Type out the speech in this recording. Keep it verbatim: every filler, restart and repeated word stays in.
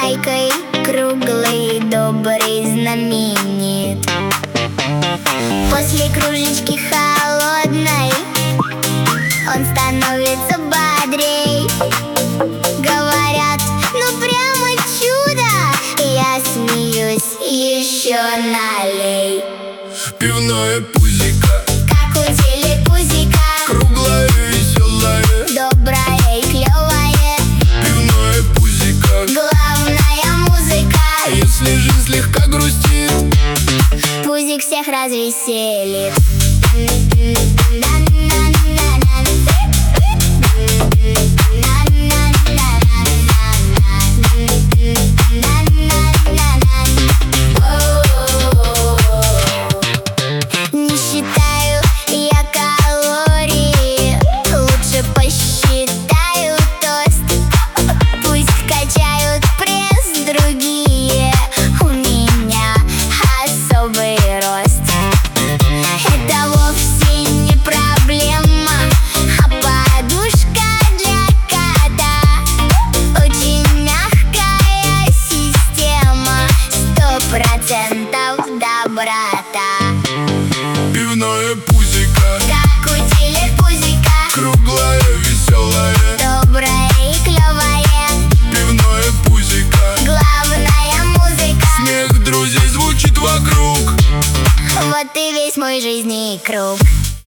майкой круглый, добрый, знаменит. После кружечки холодной он становится бодрей. Говорят, ну прямо чудо, я смеюсь, еще налей. Пивное пузико, как у телепузика, круглое, веселое, доброе и клевое. Пивное пузико, главная музыка. если жизнь слегка грустит, пузик всех развеселит. Не считаю я калории, лучше посчитаю тост. Пусть качают пресс другие, у меня особый рост. Это вовсе не проблема, а подушка для кота. Очень мягкая система, сто процентов доброта. пивное пузико, Как у телепузика, круглое, веселое, доброе и клевое. Пивное пузико, Главная музыка. смех друзей звучит вокруг. Вот и весь мой жизненный круг.